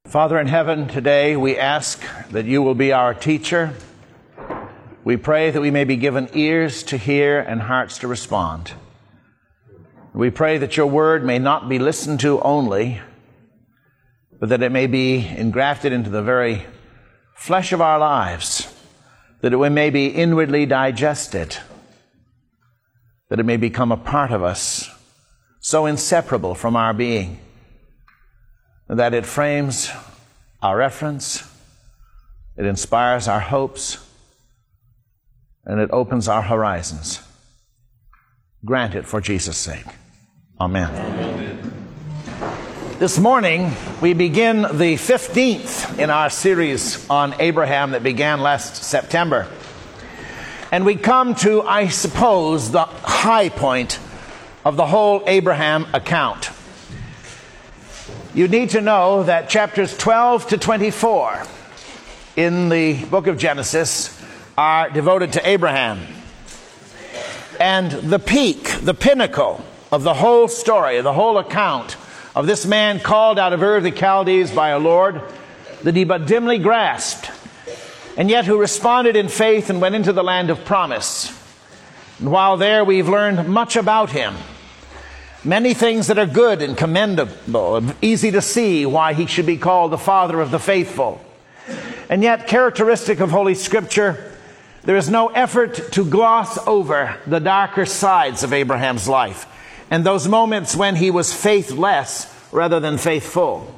Father in heaven, today we ask that you will be our teacher. We pray that we may be given ears to hear and hearts to respond. We pray that your word may not be listened to only, but that it may be engrafted into the very flesh of our lives, that it may be inwardly digested, that it may become a part of us, so inseparable from our being, that it frames our reference, it inspires our hopes, and it opens our horizons. Grant it for Jesus' sake. Amen. Amen. This morning, we begin the 15th in our series on Abraham that began last September. And we come to, I suppose, the high point of the whole Abraham account. You need to know that chapters 12 to 24 in the book of Genesis are devoted to Abraham. And the peak, the pinnacle of the whole story, the whole account of this man called out of Ur of the Chaldees by a Lord that he but dimly grasped, and yet who responded in faith and went into the land of promise. And while there, we've learned much about him. Many things that are good and commendable, easy to see why he should be called the father of the faithful. And yet, characteristic of Holy Scripture, there is no effort to gloss over the darker sides of Abraham's life and those moments when he was faithless rather than faithful.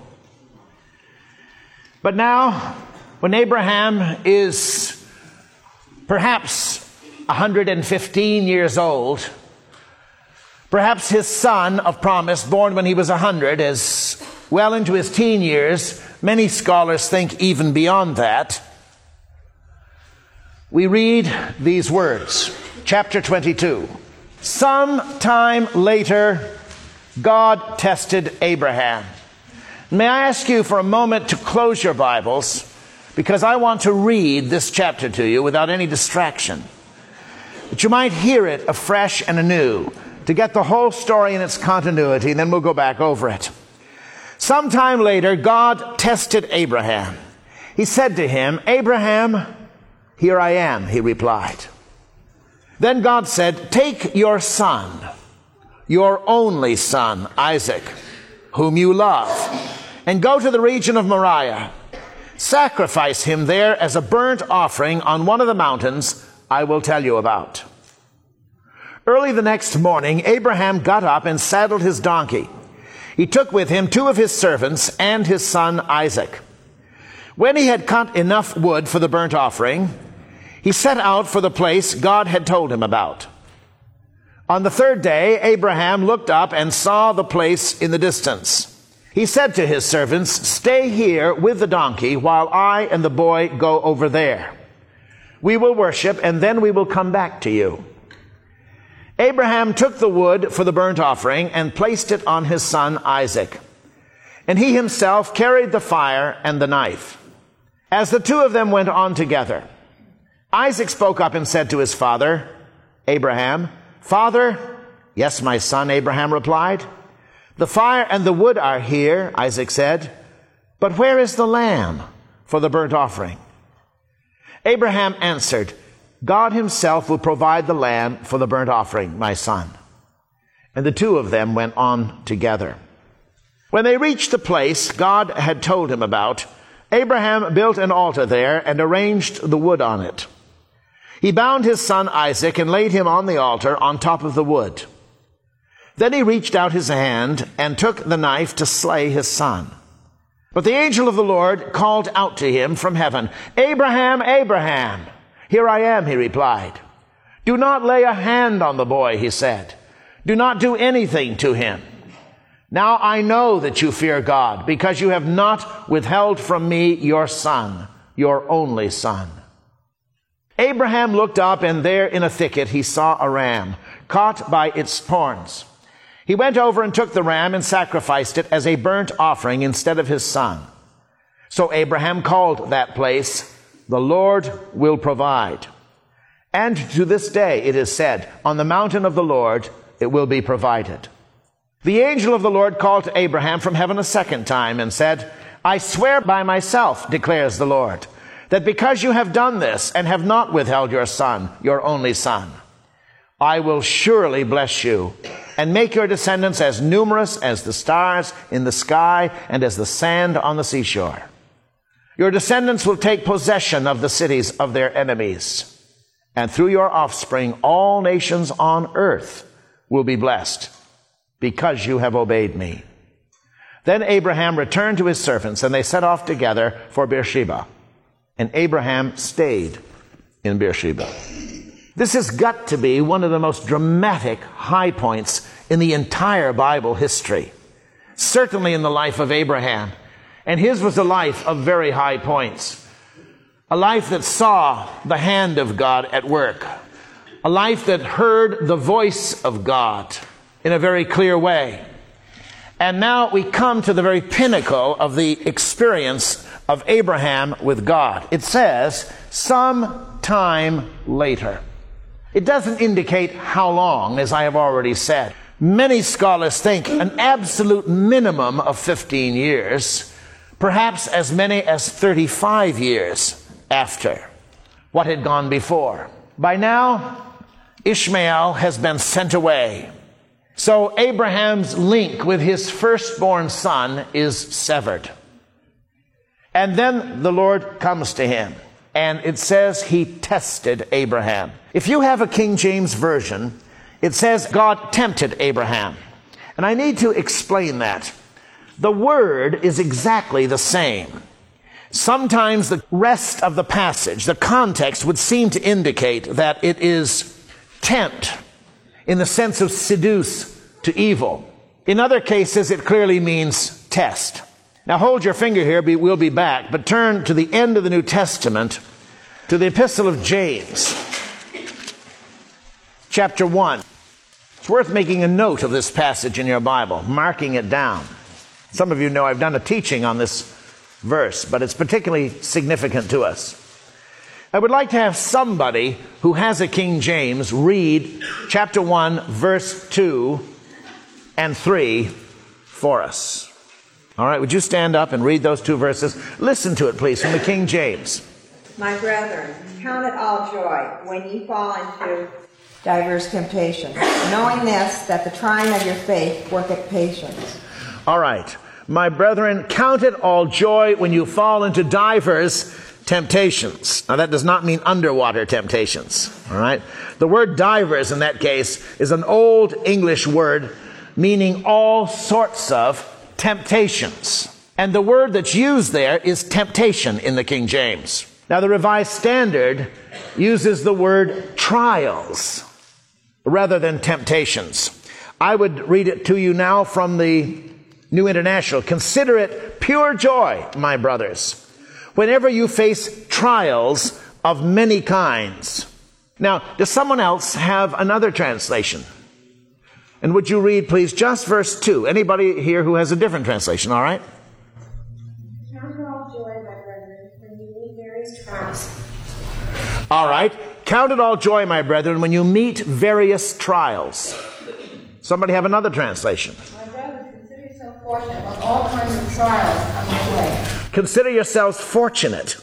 But now, when Abraham is perhaps 115 years old, perhaps his son of promise, born when he was 100, is well into his teen years. Many scholars think even beyond that. We read these words, chapter 22. Some time later, God tested Abraham. May I ask you for a moment to close your Bibles, because I want to read this chapter to you without any distraction, that you might hear it afresh and anew, to get the whole story in its continuity, and then we'll go back over it. Sometime later, God tested Abraham. He said to him, "Abraham, here I am," he replied. Then God said, "Take your son, your only son, Isaac, whom you love, and go to the region of Moriah. Sacrifice him there as a burnt offering on one of the mountains I will tell you about." Early the next morning, Abraham got up and saddled his donkey. He took with him 2 of his servants and his son Isaac. When he had cut enough wood for the burnt offering, he set out for the place God had told him about. On the 3rd day, Abraham looked up and saw the place in the distance. He said to his servants, "Stay here with the donkey while I and the boy go over there. We will worship, and then we will come back to you." Abraham took the wood for the burnt offering and placed it on his son Isaac. And he himself carried the fire and the knife. As the 2 of them went on together, Isaac spoke up and said to his father, Abraham, "Father?" "Yes, my son," Abraham replied. "The fire and the wood are here," Isaac said, "but where is the lamb for the burnt offering?" Abraham answered, "God himself will provide the lamb for the burnt offering, my son." And the 2 of them went on together. When they reached the place God had told him about, Abraham built an altar there and arranged the wood on it. He bound his son Isaac and laid him on the altar on top of the wood. Then he reached out his hand and took the knife to slay his son. But the angel of the Lord called out to him from heaven, "Abraham, Abraham!" "Here I am," he replied. "Do not lay a hand on the boy," he said. "Do not do anything to him. Now I know that you fear God, because you have not withheld from me your son, your only son." Abraham looked up, and there in a thicket he saw a ram, caught by its horns. He went over and took the ram and sacrificed it as a burnt offering instead of his son. So Abraham called that place, "The Lord will provide." And to this day it is said, "On the mountain of the Lord it will be provided." The angel of the Lord called to Abraham from heaven a second time and said, I swear by myself, declares the Lord, that because you have done this and have not withheld your son, your only son, I will surely bless you and make your descendants as numerous as the stars in the sky and as the sand on the seashore. Your descendants will take possession of the cities of their enemies, and through your offspring all nations on earth will be blessed, because you have obeyed me. Then Abraham returned to his servants, and they set off together for Beersheba. And Abraham stayed in Beersheba. This has got to be one of the most dramatic high points in the entire Bible history. Certainly in the life of Abraham. And his was a life of very high points. A life that saw the hand of God at work. A life that heard the voice of God in a very clear way. And now we come to the very pinnacle of the experience of Abraham with God. It says, some time later. It doesn't indicate how long, as I have already said. Many scholars think an absolute minimum of 15 years, perhaps as many as 35 years after what had gone before. By now, Ishmael has been sent away. So Abraham's link with his firstborn son is severed. And then the Lord comes to him, and it says he tested Abraham. If you have a King James Version, it says God tempted Abraham. And I need to explain that. The word is exactly the same. Sometimes the rest of the passage, the context, would seem to indicate that it is tempt, in the sense of seduce to evil. In other cases, it clearly means test. Now hold your finger here, we'll be back, but turn to the end of the New Testament, to the Epistle of James, chapter 1. It's worth making a note of this passage in your Bible, marking it down. Some of you know I've done a teaching on this verse, but it's particularly significant to us. I would like to have somebody who has a King James read chapter 1, verse 2 and 3 for us. All right, would you stand up and read those two verses? Listen to it, please, from the King James. My brethren, count it all joy when ye fall into diverse temptations, knowing this, that the trying of your faith worketh patience. All right. My brethren, count it all joy when you fall into divers temptations. Now that does not mean underwater temptations. All right. The word divers in that case is an old English word meaning all sorts of temptations. And the word that's used there is temptation in the King James. Now the Revised Standard uses the word trials rather than temptations. I would read it to you now from the New International. Consider it pure joy, my brothers, whenever you face trials of many kinds. Now, does someone else have another translation? And would you read, please, just verse 2? Anybody here who has a different translation, all right? Count it all joy, my brethren, when you meet various trials. All right. Count it all joy, my brethren, when you meet various trials. Somebody have another translation? My brethren, consider yourself fortunate when all kinds of trials come your way. Consider yourselves fortunate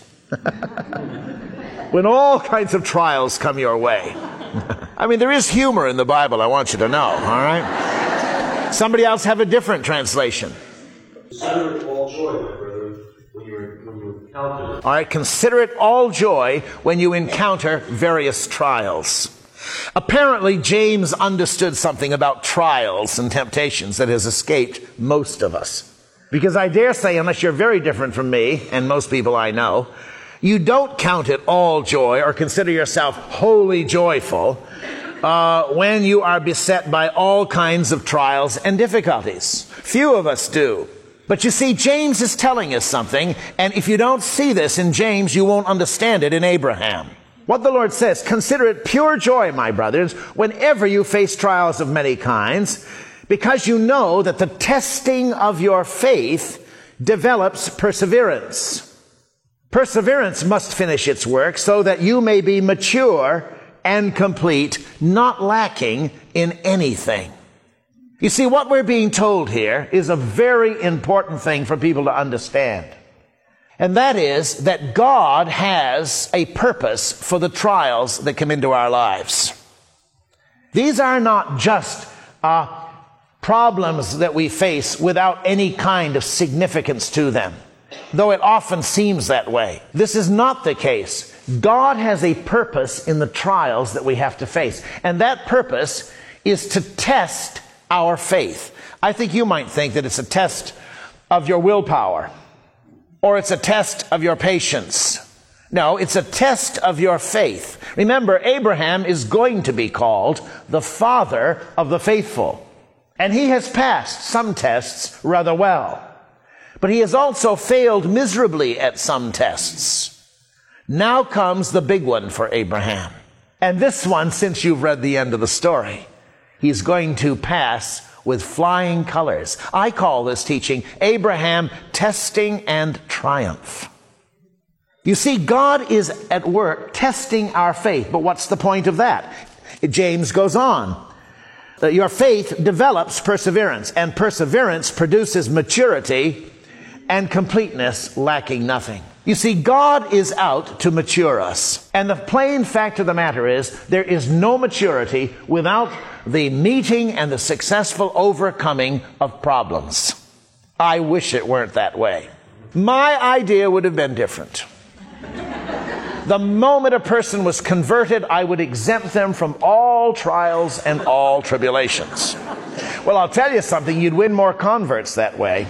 when all kinds of trials come your way. I mean, there is humor in the Bible, I want you to know, all right? Somebody else have a different translation. Consider it all joy, my brethren, when you encounter it. All right, consider it all joy when you encounter various trials. Apparently, James understood something about trials and temptations that has escaped most of us. Because I dare say, unless you're very different from me, and most people I know, you don't count it all joy or consider yourself wholly joyful when you are beset by all kinds of trials and difficulties. Few of us do. But you see, James is telling us something, and if you don't see this in James, you won't understand it in Abraham. What the Lord says, consider it pure joy, my brothers, whenever you face trials of many kinds, because you know that the testing of your faith develops perseverance. Perseverance must finish its work so that you may be mature and complete, not lacking in anything. You see, what we're being told here is a very important thing for people to understand. And that is that God has a purpose for the trials that come into our lives. These are not just problems that we face without any kind of significance to them, though it often seems that way. This is not the case. God has a purpose in the trials that we have to face, and that purpose is to test our faith. I think you might think that it's a test of your willpower, or it's a test of your patience. No, it's a test of your faith. Remember, Abraham is going to be called the father of the faithful. And he has passed some tests rather well. But he has also failed miserably at some tests. Now comes the big one for Abraham. And this one, since you've read the end of the story, he's going to pass with flying colors. I call this teaching Abraham Testing and Triumph. You see, God is at work testing our faith. But what's the point of that? James goes on. Your faith develops perseverance, and perseverance produces maturity and completeness, lacking nothing. You see, God is out to mature us. And the plain fact of the matter is, there is no maturity without the meeting and the successful overcoming of problems. I wish it weren't that way. My idea would have been different. The moment a person was converted, I would exempt them from all trials and all tribulations. Well, I'll tell you something, you'd win more converts that way.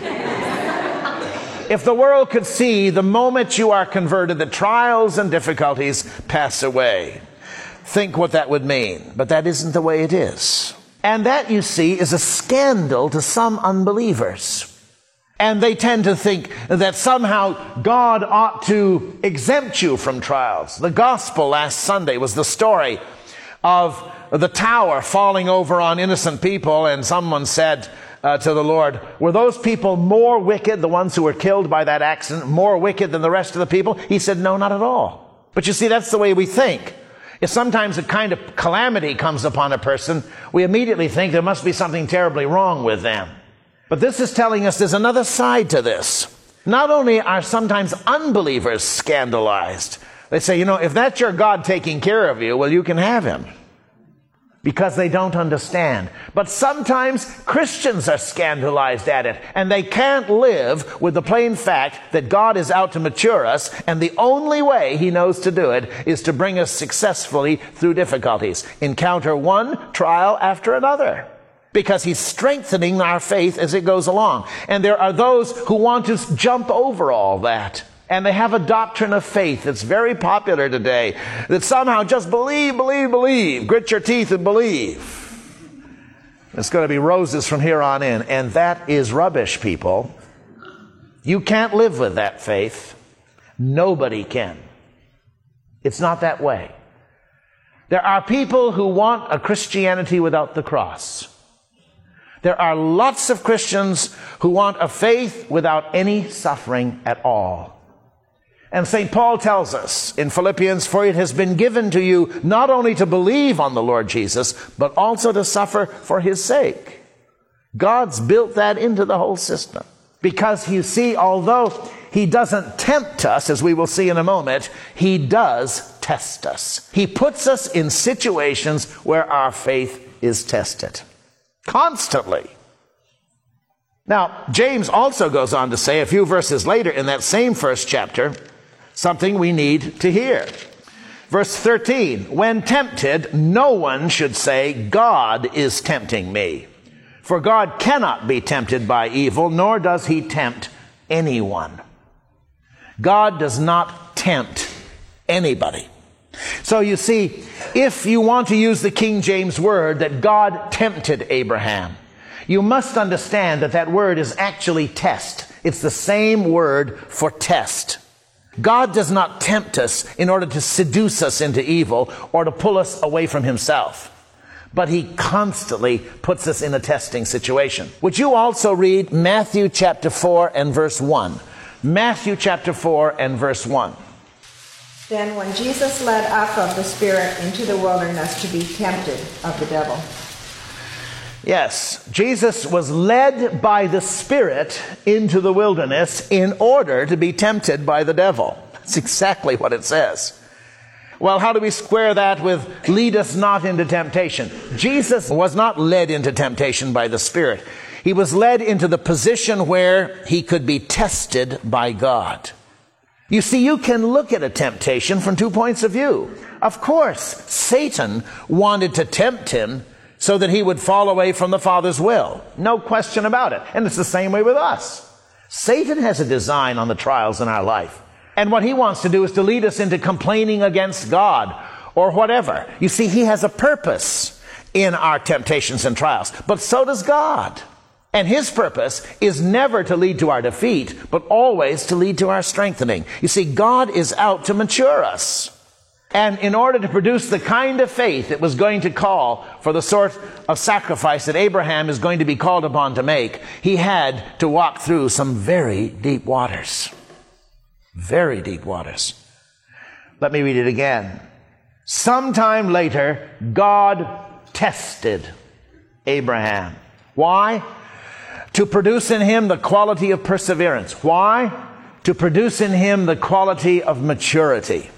If the world could see the moment you are converted, the trials and difficulties pass away. Think what that would mean. But that isn't the way it is. And that, you see, is a scandal to some unbelievers. And they tend to think that somehow God ought to exempt you from trials. The gospel last Sunday was the story of the tower falling over on innocent people, and someone said to the Lord, were those people more wicked, the ones who were killed by that accident, more wicked than the rest of the people? He said, no, not at all. But you see, that's the way we think. If sometimes a kind of calamity comes upon a person, we immediately think there must be something terribly wrong with them. But this is telling us there's another side to this. Not only are sometimes unbelievers scandalized, they say, if that's your God taking care of you, well, you can have him. Because they don't understand. But sometimes Christians are scandalized at it, and they can't live with the plain fact that God is out to mature us, and the only way he knows to do it is to bring us successfully through difficulties. Encounter one trial after another. Because he's strengthening our faith as it goes along. And there are those who want to jump over all that. And they have a doctrine of faith that's very popular today. That somehow just believe, believe, believe. Grit your teeth and believe. It's going to be roses from here on in. And that is rubbish, people. You can't live with that faith. Nobody can. It's not that way. There are people who want a Christianity without the cross. There are lots of Christians who want a faith without any suffering at all. And St. Paul tells us in Philippians, for it has been given to you not only to believe on the Lord Jesus, but also to suffer for his sake. God's built that into the whole system. Because you see, although he doesn't tempt us, as we will see in a moment, he does test us. He puts us in situations where our faith is tested. Constantly. Now, James also goes on to say a few verses later in that same first chapter, something we need to hear. Verse 13, when tempted, no one should say, God is tempting me. For God cannot be tempted by evil, nor does he tempt anyone. God does not tempt anybody. So you see, if you want to use the King James word that God tempted Abraham, you must understand that that word is actually test. It's the same word for test. God does not tempt us in order to seduce us into evil or to pull us away from himself. But he constantly puts us in a testing situation. Would you also read Matthew chapter 4 and verse 1? Matthew chapter 4 and verse 1. Then when Jesus led up of the Spirit into the wilderness to be tempted of the devil. Yes, Jesus was led by the Spirit into the wilderness in order to be tempted by the devil. That's exactly what it says. Well, how do we square that with lead us not into temptation? Jesus was not led into temptation by the Spirit. He was led into the position where he could be tested by God. You see, you can look at a temptation from 2 points of view. Of course, Satan wanted to tempt him so that he would fall away from the Father's will. No question about it. And it's the same way with us. Satan has a design on the trials in our life. And what he wants to do is to lead us into complaining against God or whatever. You see, he has a purpose in our temptations and trials. But so does God. And his purpose is never to lead to our defeat, but always to lead to our strengthening. You see, God is out to mature us. And in order to produce the kind of faith that was going to call for the sort of sacrifice that Abraham is going to be called upon to make, he had to walk through some very deep waters. Very deep waters. Let me read it again. Sometime later, God tested Abraham. Why? To produce in him the quality of perseverance. Why? To produce in him the quality of maturity.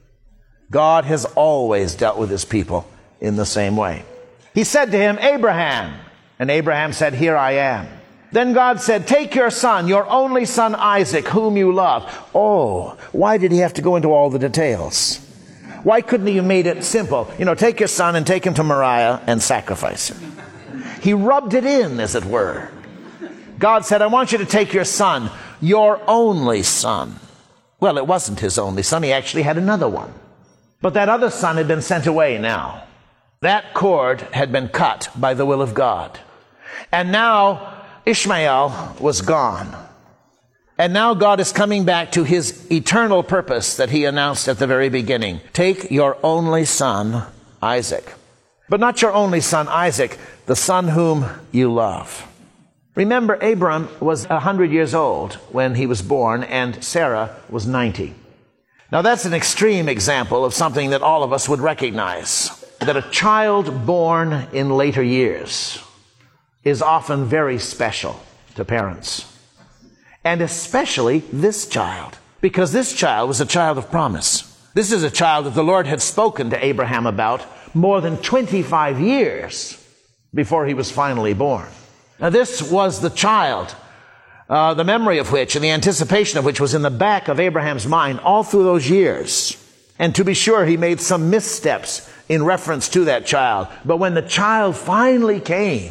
God has always dealt with his people in the same way. He said to him, Abraham. And Abraham said, Here I am. Then God said, Take your son, your only son Isaac, whom you love. Oh, why did he have to go into all the details? Why couldn't he have made it simple? Take your son and take him to Moriah and sacrifice him. He rubbed it in, as it were. God said, I want you to take your son, your only son. Well, it wasn't his only son. He actually had another one. But that other son had been sent away now. That cord had been cut by the will of God. And now Ishmael was gone. And now God is coming back to his eternal purpose that he announced at the very beginning. Take your only son, Isaac. But not your only son, Isaac, the son whom you love. Remember, Abram was 100 years old when he was born, and Sarah was 90. Now, that's an extreme example of something that all of us would recognize, that a child born in later years is often very special to parents. And especially this child, because this child was a child of promise. This is a child that the Lord had spoken to Abraham about more than 25 years before he was finally born. Now, this was the child, the memory of which and the anticipation of which was in the back of Abraham's mind all through those years. And to be sure, he made some missteps in reference to that child. But when the child finally came,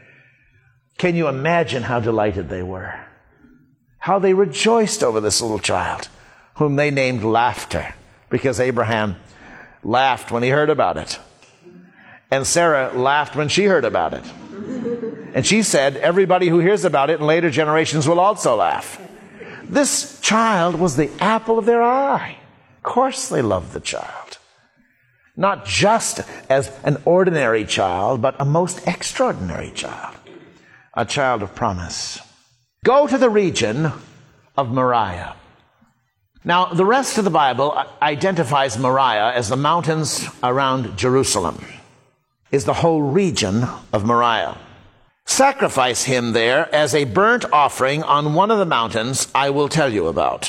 can you imagine how delighted they were? How they rejoiced over this little child, whom they named Laughter, because Abraham laughed when he heard about it. And Sarah laughed when she heard about it. And she said, everybody who hears about it in later generations will also laugh. This child was the apple of their eye. Of course they loved the child. Not just as an ordinary child, but a most extraordinary child. A child of promise. Go to the region of Moriah. Now, the rest of the Bible identifies Moriah as the mountains around Jerusalem. Is the whole region of Moriah. Sacrifice him there as a burnt offering on one of the mountains I will tell you about.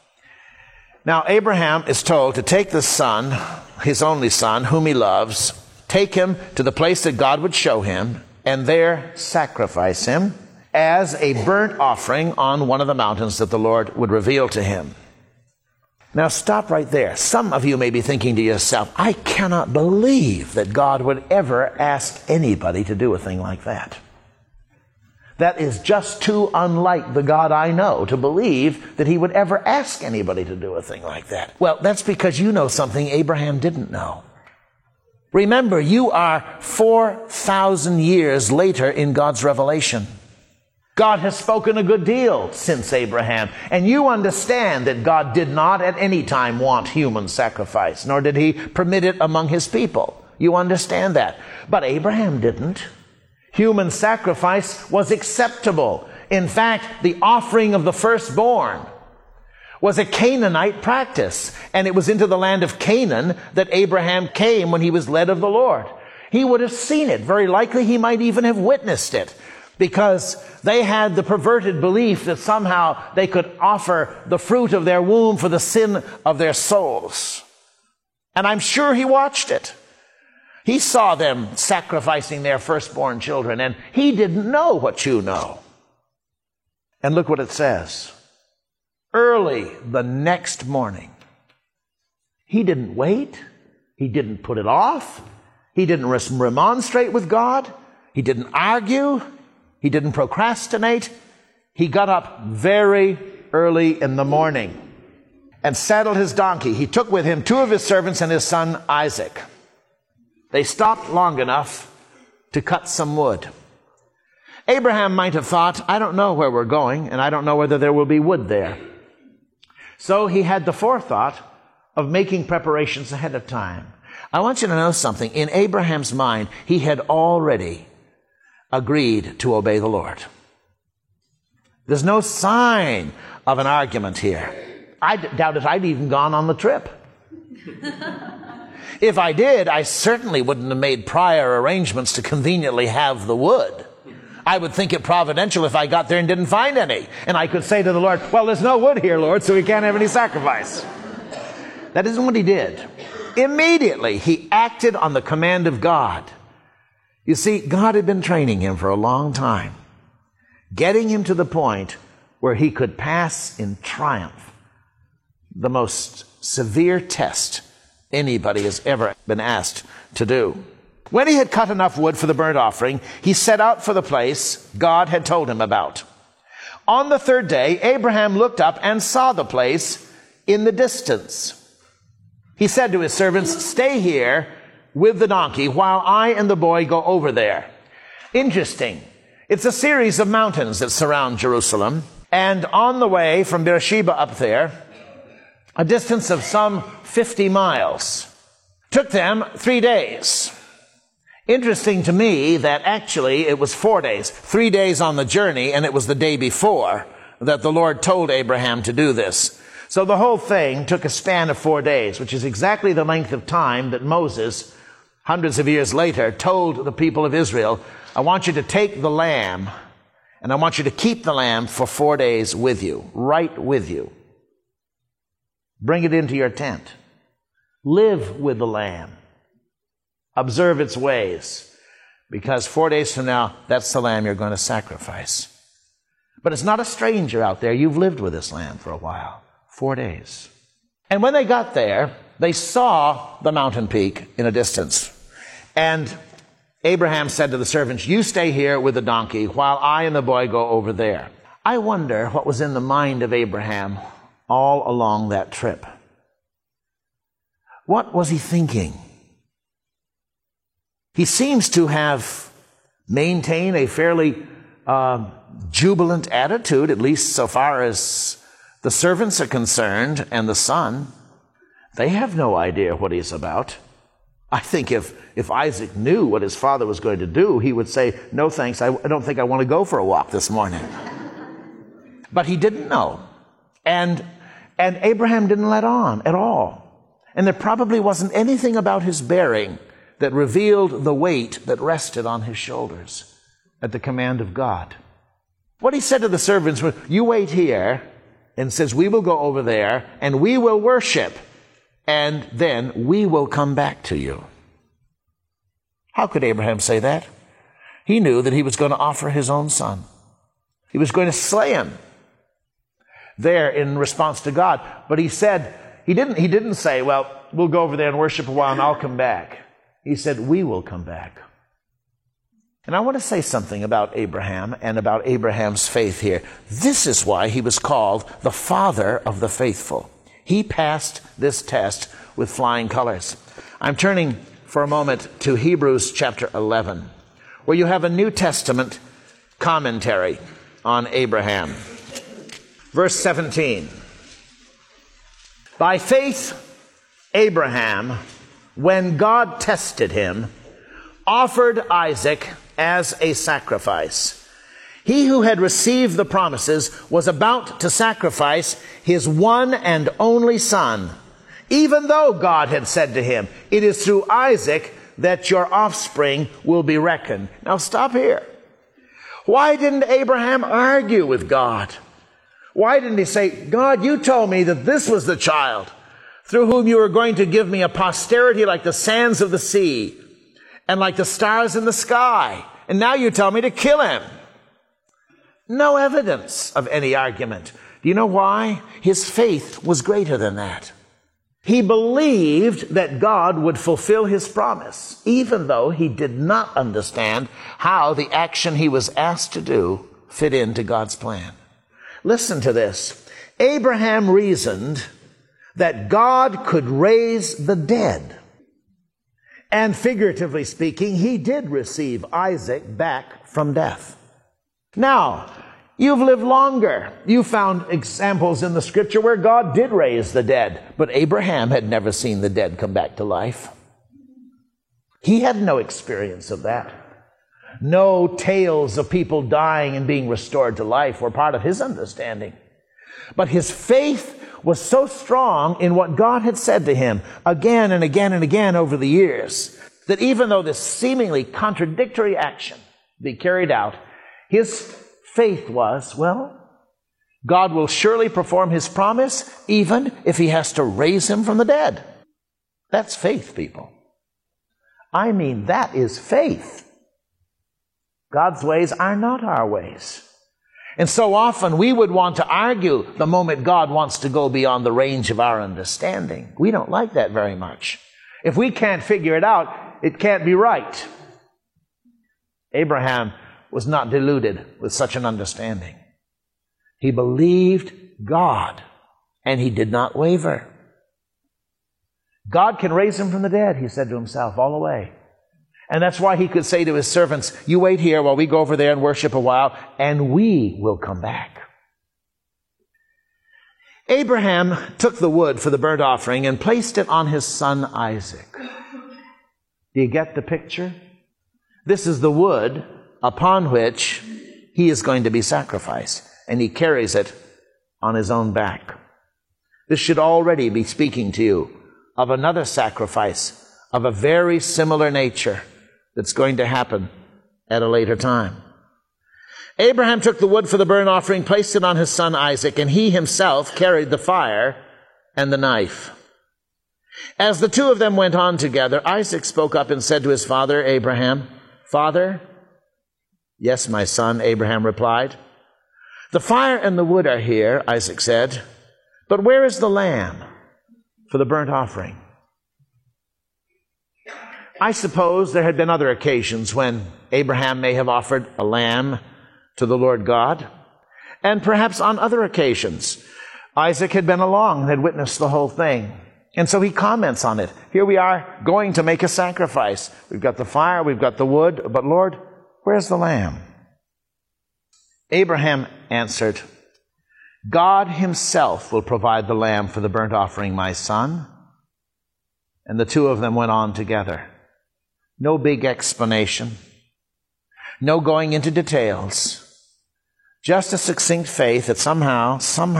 Now, Abraham is told to take the son, his only son, whom he loves, take him to the place that God would show him, and there sacrifice him as a burnt offering on one of the mountains that the Lord would reveal to him. Now, stop right there. Some of you may be thinking to yourself, I cannot believe that God would ever ask anybody to do a thing like that. That is just too unlike the God I know to believe that he would ever ask anybody to do a thing like that. Well, that's because you know something Abraham didn't know. Remember, you are 4,000 years later in God's revelation. God has spoken a good deal since Abraham, and you understand that God did not at any time want human sacrifice, nor did he permit it among his people. You understand that. But Abraham didn't. Human sacrifice was acceptable. In fact, the offering of the firstborn was a Canaanite practice, and it was into the land of Canaan that Abraham came when he was led of the Lord. He would have seen it. Very likely he might even have witnessed it, because they had the perverted belief that somehow they could offer the fruit of their womb for the sin of their souls. And I'm sure he watched it. He saw them sacrificing their firstborn children, and he didn't know what you know. And look what it says. Early the next morning. He didn't wait. He didn't put it off. He didn't remonstrate with God. He didn't argue. He didn't procrastinate. He got up very early in the morning and saddled his donkey. He took with him 2 of his servants and his son Isaac. They stopped long enough to cut some wood. Abraham might have thought, I don't know where we're going, and I don't know whether there will be wood there. So he had the forethought of making preparations ahead of time. I want you to know something. In Abraham's mind, he had already agreed to obey the Lord. There's no sign of an argument here. I doubt if I'd even gone on the trip. If I did, I certainly wouldn't have made prior arrangements to conveniently have the wood. I would think it providential if I got there and didn't find any. And I could say to the Lord, well, there's no wood here, Lord, so we can't have any sacrifice. That isn't what he did. Immediately, he acted on the command of God. You see, God had been training him for a long time, getting him to the point where he could pass in triumph the most severe test anybody has ever been asked to do. When he had cut enough wood for the burnt offering, he set out for the place God had told him about. On the 3rd day, Abraham looked up and saw the place in the distance. He said to his servants, stay here with the donkey while I and the boy go over there. Interesting. It's a series of mountains that surround Jerusalem. And on the way from Beersheba up there, a distance of some 50 miles, took them 3 days. Interesting to me that actually it was 4 days. 3 days on the journey, and it was the day before that the Lord told Abraham to do this. So the whole thing took a span of 4 days, which is exactly the length of time that Moses, hundreds of years later, told the people of Israel, I want you to take the lamb, and I want you to keep the lamb for 4 days with you, right with you. Bring it into your tent. Live with the lamb. Observe its ways, because 4 days from now, that's the lamb you're going to sacrifice. But it's not a stranger out there. You've lived with this lamb for a while. 4 days. And when they got there, they saw the mountain peak in a distance. And Abraham said to the servants, you stay here with the donkey while I and the boy go over there. I wonder what was in the mind of Abraham all along that trip. What was he thinking? He seems to have maintained a fairly jubilant attitude, at least so far as the servants are concerned, and the son. They have no idea what he's about. I think if Isaac knew what his father was going to do, he would say, no thanks, I don't think I want to go for a walk this morning. But he didn't know. And Abraham didn't let on at all. And there probably wasn't anything about his bearing that revealed the weight that rested on his shoulders at the command of God. What he said to the servants was, you wait here, and says, we will go over there, and we will worship, and then we will come back to you. How could Abraham say that? He knew that he was going to offer his own son. He was going to slay him there in response to God. But he said, he didn't say, well, we'll go over there and worship a while and I'll come back. He said, we will come back. And I want to say something about Abraham and about Abraham's faith here. This is why he was called the father of the faithful. He passed this test with flying colors. I'm turning for a moment to Hebrews chapter 11, where you have a New Testament commentary on Abraham. Verse 17. By faith, Abraham, when God tested him, offered Isaac as a sacrifice. He who had received the promises was about to sacrifice his one and only son, even though God had said to him, it is through Isaac that your offspring will be reckoned. Now stop here. Why didn't Abraham argue with God? Why didn't he say, God, you told me that this was the child through whom you were going to give me a posterity like the sands of the sea and like the stars in the sky, and now you tell me to kill him? No evidence of any argument. Do you know why? His faith was greater than that. He believed that God would fulfill his promise, even though he did not understand how the action he was asked to do fit into God's plan. Listen to this. Abraham reasoned that God could raise the dead. And figuratively speaking, he did receive Isaac back from death. Now, you've lived longer. You found examples in the scripture where God did raise the dead, but Abraham had never seen the dead come back to life. He had no experience of that. No tales of people dying and being restored to life were part of his understanding. But his faith was so strong in what God had said to him again and again and again over the years, that even though this seemingly contradictory action be carried out, his faith was, well, God will surely perform his promise even if he has to raise him from the dead. That's faith, people. I mean, that is faith. God's ways are not our ways. And so often we would want to argue the moment God wants to go beyond the range of our understanding. We don't like that very much. If we can't figure it out, it can't be right. Abraham was not deluded with such an understanding. He believed God, and he did not waver. God can raise him from the dead, he said to himself all the way. And that's why he could say to his servants, you wait here while we go over there and worship a while, and we will come back. Abraham took the wood for the burnt offering and placed it on his son Isaac. Do you get the picture? This is the wood upon which he is going to be sacrificed, and he carries it on his own back. This should already be speaking to you of another sacrifice of a very similar nature that's going to happen at a later time. Abraham took the wood for the burnt offering, placed it on his son Isaac, and he himself carried the fire and the knife. As the two of them went on together, Isaac spoke up and said to his father Abraham, Father? Yes, my son, Abraham replied. The fire and the wood are here, Isaac said, but where is the lamb for the burnt offering? I suppose there had been other occasions when Abraham may have offered a lamb to the Lord God. And perhaps on other occasions, Isaac had been along and had witnessed the whole thing. And so he comments on it. Here we are going to make a sacrifice. We've got the fire, we've got the wood, but Lord, where's the lamb? Abraham answered, God himself will provide the lamb for the burnt offering, my son. And the two of them went on together. No big explanation. No going into details. Just a succinct faith that somehow,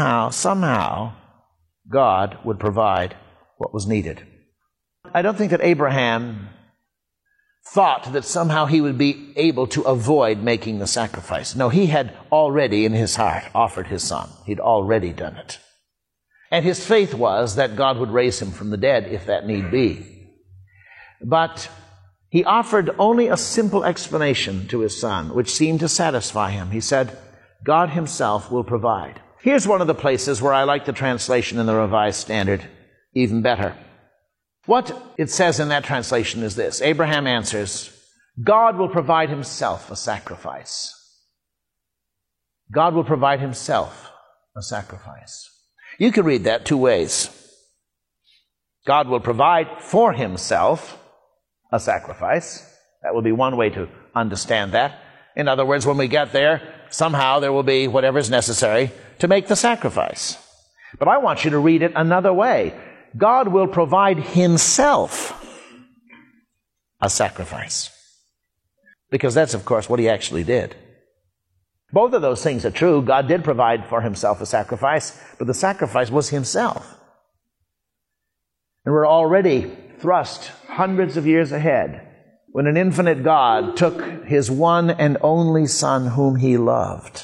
God would provide what was needed. I don't think that Abraham thought that somehow he would be able to avoid making the sacrifice. No, he had already in his heart offered his son. He'd already done it. And his faith was that God would raise him from the dead if that need be. But he offered only a simple explanation to his son, which seemed to satisfy him. He said, God himself will provide. Here's one of the places where I like the translation in the Revised Standard even better. What it says in that translation is this. Abraham answers, God will provide himself a sacrifice. God will provide himself a sacrifice. You can read that two ways. God will provide for himself a sacrifice. That will be one way to understand that. In other words, when we get there, somehow there will be whatever is necessary to make the sacrifice. But I want you to read it another way. God will provide himself a sacrifice. Because that's, of course, what he actually did. Both of those things are true. God did provide for himself a sacrifice, but the sacrifice was himself. And we're already thrust hundreds of years ahead when an infinite God took his one and only Son whom he loved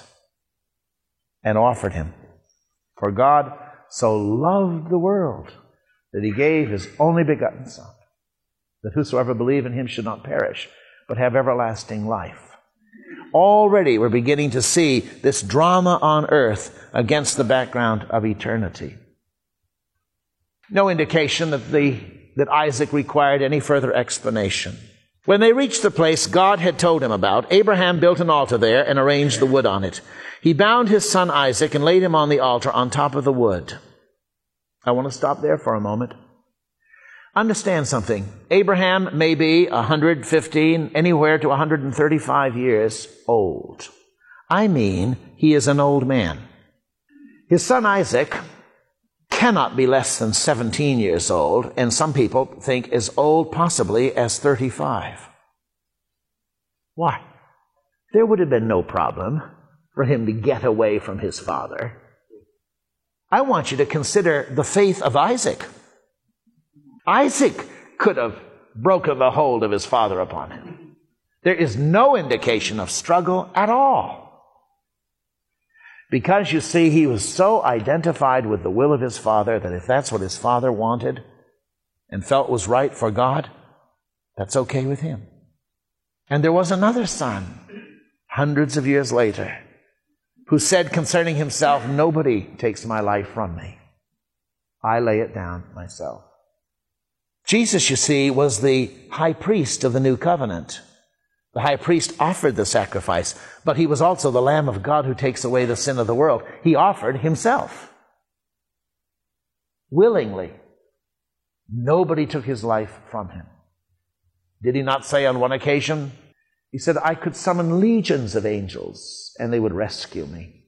and offered him. For God so loved the world that he gave his only begotten Son, that whosoever believe in him should not perish, but have everlasting life. Already we're beginning to see this drama on earth against the background of eternity. No indication that Isaac required any further explanation. When they reached the place God had told him about, Abraham built an altar there and arranged the wood on it. He bound his son Isaac and laid him on the altar on top of the wood. I want to stop there for a moment. Understand something. Abraham may be 115, anywhere to 135 years old. I mean, he is an old man. His son Isaac cannot be less than 17 years old, and some people think as old possibly as 35. Why? There would have been no problem for him to get away from his father. I want you to consider the faith of Isaac. Isaac could have broken the hold of his father upon him. There is no indication of struggle at all. Because, you see, he was so identified with the will of his father that if that's what his father wanted and felt was right for God, that's okay with him. And there was another son, hundreds of years later, who said concerning himself, "Nobody takes my life from me. I lay it down myself." Jesus, you see, was the high priest of the new covenant. The high priest offered the sacrifice, but he was also the Lamb of God who takes away the sin of the world. He offered himself willingly. Nobody took his life from him. Did he not say on one occasion, he said, "I could summon legions of angels and they would rescue me."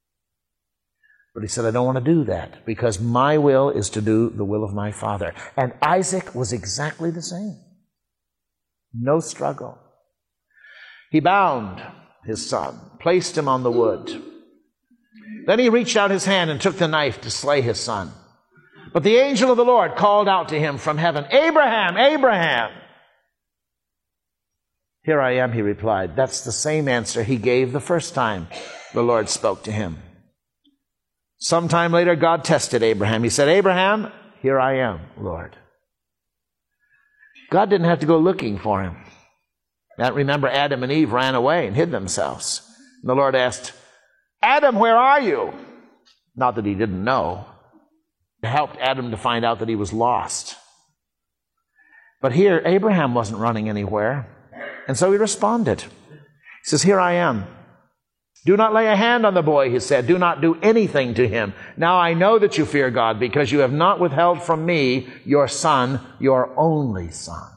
But he said, "I don't want to do that because my will is to do the will of my Father." And Isaac was exactly the same. No struggle. He bound his son, placed him on the wood. Then he reached out his hand and took the knife to slay his son. But the angel of the Lord called out to him from heaven, "Abraham, Abraham!" "Here I am," he replied. That's the same answer he gave the first time the Lord spoke to him. Sometime later, God tested Abraham. He said, "Abraham, here I am, Lord." God didn't have to go looking for him. Now, remember, Adam and Eve ran away and hid themselves. And the Lord asked, "Adam, where are you?" Not that he didn't know. It helped Adam to find out that he was lost. But here, Abraham wasn't running anywhere. And so he responded. He says, "Here I am. Do not lay a hand on the boy," he said. "Do not do anything to him. Now I know that you fear God because you have not withheld from me your son, your only son."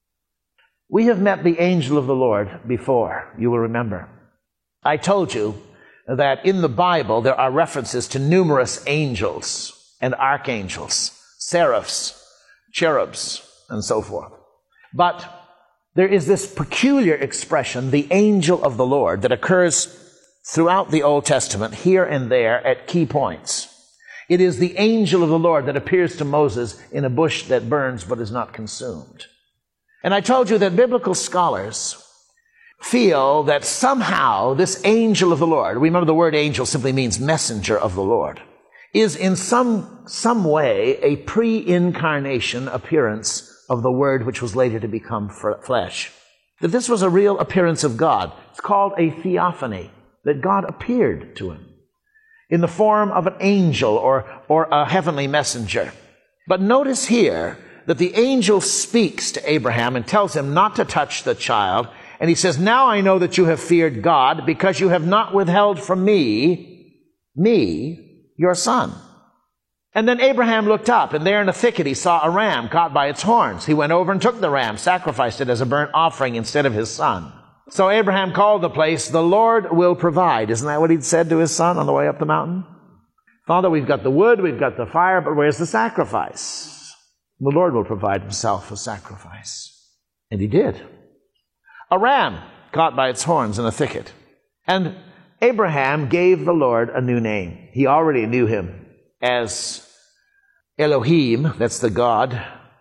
We have met the angel of the Lord before, you will remember. I told you that in the Bible there are references to numerous angels and archangels, seraphs, cherubs, and so forth. But there is this peculiar expression, the angel of the Lord, that occurs throughout the Old Testament, here and there at key points. It is the angel of the Lord that appears to Moses in a bush that burns but is not consumed. And I told you that biblical scholars feel that somehow this angel of the Lord, remember the word angel simply means messenger of the Lord, is in some way a pre-incarnation appearance of the Word which was later to become flesh. That this was a real appearance of God. It's called a theophany, that God appeared to him in the form of an angel or a heavenly messenger. But notice here that the angel speaks to Abraham and tells him not to touch the child. And he says, "Now I know that you have feared God because you have not withheld from me, your son." And then Abraham looked up, and there in a thicket he saw a ram caught by its horns. He went over and took the ram, sacrificed it as a burnt offering instead of his son. So Abraham called the place, "The Lord will provide." Isn't that what he'd said to his son on the way up the mountain? "Father, we've got the wood, we've got the fire, but where's the sacrifice?" "The Lord will provide himself a sacrifice." And he did. A ram caught by its horns in a thicket. And Abraham gave the Lord a new name. He already knew him as Elohim, that's the God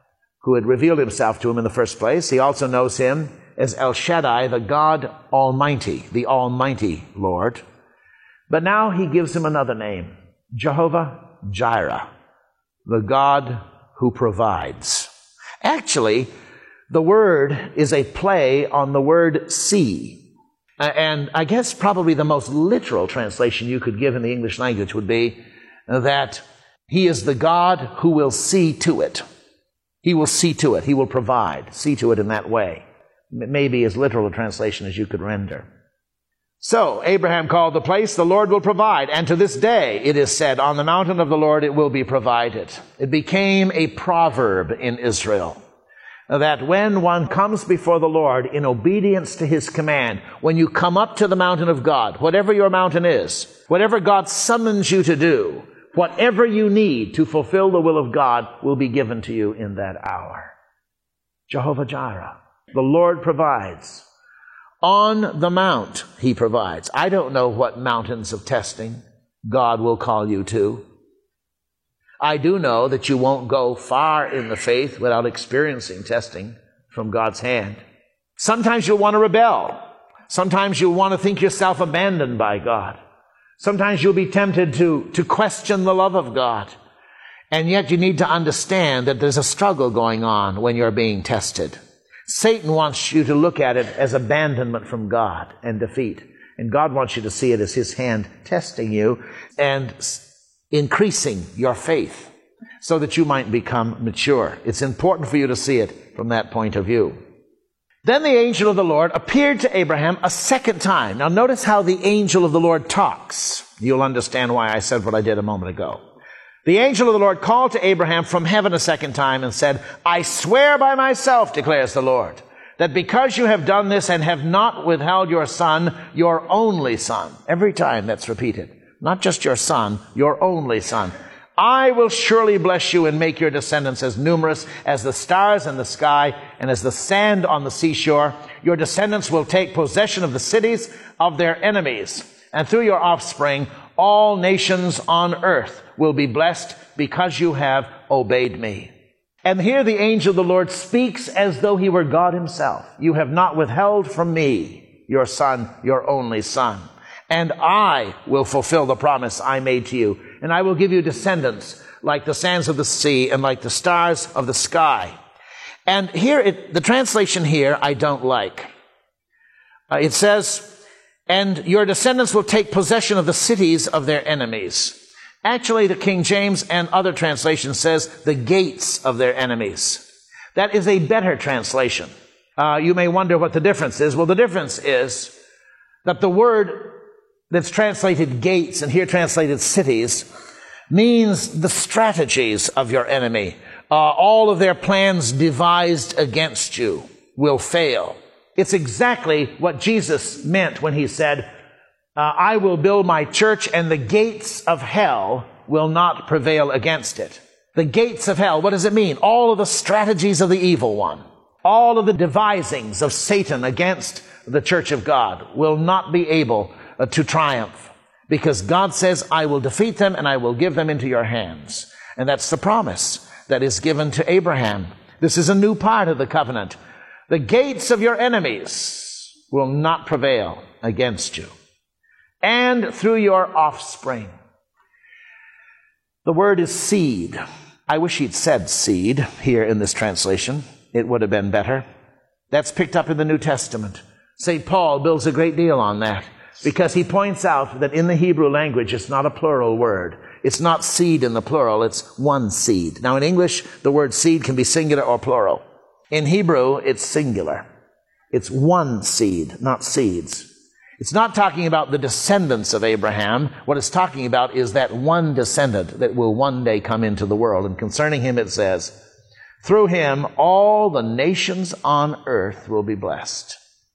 who had revealed himself to him in the first place. He also knows him as El Shaddai, the God Almighty, the Almighty Lord. But now he gives him another name, Jehovah Jireh, the God who provides. Actually, the word is a play on the word see. And I guess probably the most literal translation you could give in the English language would be that he is the God who will see to it. He will see to it. He will provide. See to it in that way. Maybe as literal a translation as you could render. So, Abraham called the place, the Lord will provide. And to this day, it is said, on the mountain of the Lord it will be provided. It became a proverb in Israel that when one comes before the Lord in obedience to his command, when you come up to the mountain of God, whatever your mountain is, whatever God summons you to do, whatever you need to fulfill the will of God will be given to you in that hour. Jehovah Jireh, the Lord provides. On the mount, he provides. I don't know what mountains of testing God will call you to. I do know that you won't go far in the faith without experiencing testing from God's hand. Sometimes you'll want to rebel. Sometimes you'll want to think yourself abandoned by God. Sometimes you'll be tempted to question the love of God. And yet you need to understand that there's a struggle going on when you're being tested. Satan wants you to look at it as abandonment from God and defeat. And God wants you to see it as his hand testing you and increasing your faith so that you might become mature. It's important for you to see it from that point of view. Then the angel of the Lord appeared to Abraham a second time. Now notice how the angel of the Lord talks. You'll understand why I said what I did a moment ago. The angel of the Lord called to Abraham from heaven a second time and said, I swear by myself, declares the Lord, that because you have done this and have not withheld your son, your only son, every time that's repeated, not just your son, your only son, I will surely bless you and make your descendants as numerous as the stars in the sky and as the sand on the seashore. Your descendants will take possession of the cities of their enemies, and through your offspring, all nations on earth will be blessed because you have obeyed me. And here the angel of the Lord speaks as though he were God himself. You have not withheld from me your son, your only son. And I will fulfill the promise I made to you. And I will give you descendants like the sands of the sea and like the stars of the sky. And here, the translation here I don't like. It says, and your descendants will take possession of the cities of their enemies. Actually, the King James and other translations says the gates of their enemies. That is a better translation. You may wonder what the difference is. Well, the difference is that the word that's translated gates and here translated cities means the strategies of your enemy. All of their plans devised against you will fail. It's exactly what Jesus meant when he said, I will build my church and the gates of hell will not prevail against it. The gates of hell, what does it mean? All of the strategies of the evil one, all of the devisings of Satan against the church of God will not be able to triumph, because God says, I will defeat them and I will give them into your hands. And that's the promise that is given to Abraham. This is a new part of the covenant. The gates of your enemies will not prevail against you. And through your offspring. The word is seed. I wish he'd said seed here in this translation. It would have been better. That's picked up in the New Testament. St. Paul builds a great deal on that, because he points out that in the Hebrew language, it's not a plural word. It's not seed in the plural, it's one seed. Now in English, the word seed can be singular or plural. In Hebrew, it's singular. It's one seed, not seeds. It's not talking about the descendants of Abraham. What it's talking about is that one descendant that will one day come into the world. And concerning him, it says, through him, all the nations on earth will be blessed.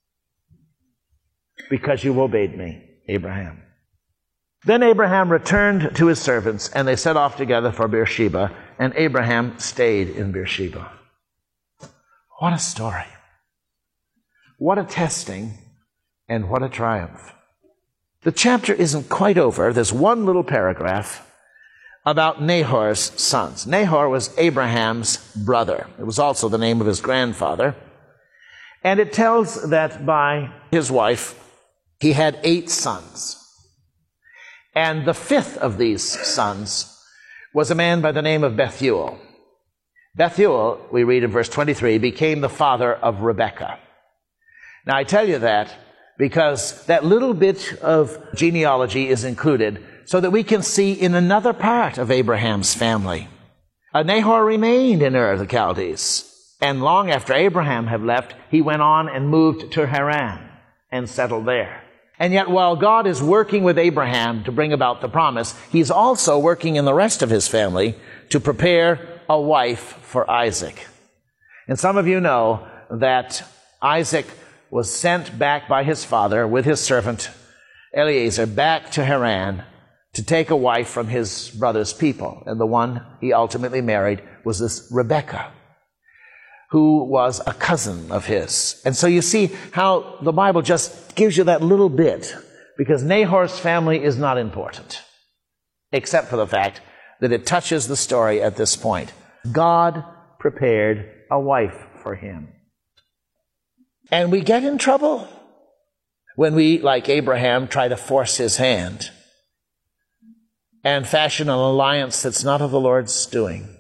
Because you obeyed me, Abraham. Then Abraham returned to his servants, and they set off together for Beersheba, and Abraham stayed in Beersheba. What a story. What a testing, and what a triumph. The chapter isn't quite over. There's one little paragraph about Nahor's sons. Nahor was Abraham's brother. It was also the name of his grandfather. And it tells that by his wife, he had 8 sons. And the 5th of these sons was a man by the name of Bethuel. Bethuel, we read in verse 23, became the father of Rebekah. Now I tell you that because that little bit of genealogy is included so that we can see in another part of Abraham's family. Nahor remained in Ur of the Chaldees, and long after Abraham had left, he went on and moved to Haran and settled there. And yet while God is working with Abraham to bring about the promise, he's also working in the rest of his family to prepare a wife for Isaac. And some of you know that Isaac was sent back by his father with his servant Eliezer back to Haran to take a wife from his brother's people. And the one he ultimately married was this Rebekah, who was a cousin of his. And so you see how the Bible just gives you that little bit, because Nahor's family is not important, except for the fact that it touches the story at this point. God prepared a wife for him. And we get in trouble when we, like Abraham, try to force his hand and fashion an alliance that's not of the Lord's doing.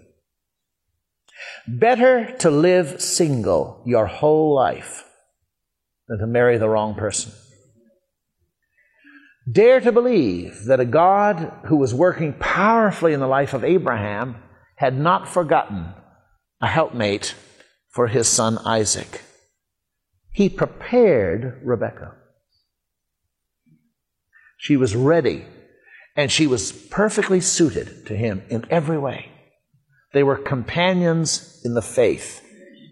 Better to live single your whole life than to marry the wrong person. Dare to believe that a God who was working powerfully in the life of Abraham had not forgotten a helpmate for his son Isaac. He prepared Rebekah. She was ready, and she was perfectly suited to him in every way. They were companions in the faith.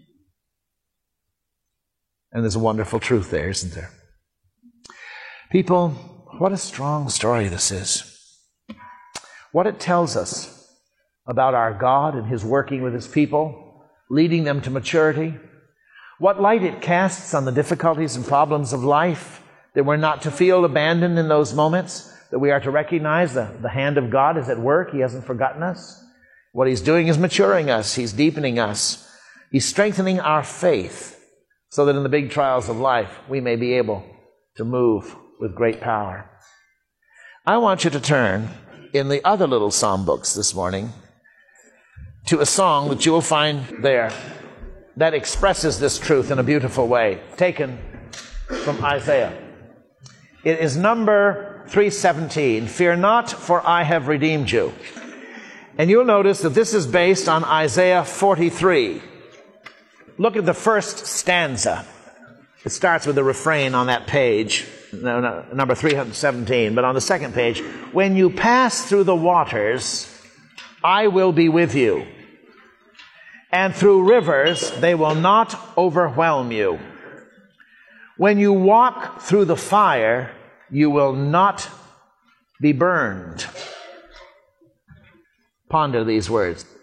And there's a wonderful truth there, isn't there? People, what a strong story this is. What it tells us about our God and his working with his people, leading them to maturity. What light it casts on the difficulties and problems of life, that we're not to feel abandoned in those moments, that we are to recognize the hand of God is at work. He hasn't forgotten us. What he's doing is maturing us. He's deepening us. He's strengthening our faith so that in the big trials of life we may be able to move with great power. I want you to turn in the other little psalm books this morning to a song that you will find there that expresses this truth in a beautiful way, taken from Isaiah. It is number 317, "Fear not, for I have redeemed you." And you'll notice that this is based on Isaiah 43. Look at the first stanza. It starts with the refrain on that page, number 317. But on the second page, "When you pass through the waters, I will be with you. And through rivers, they will not overwhelm you. When you walk through the fire, you will not be burned." Ponder these words.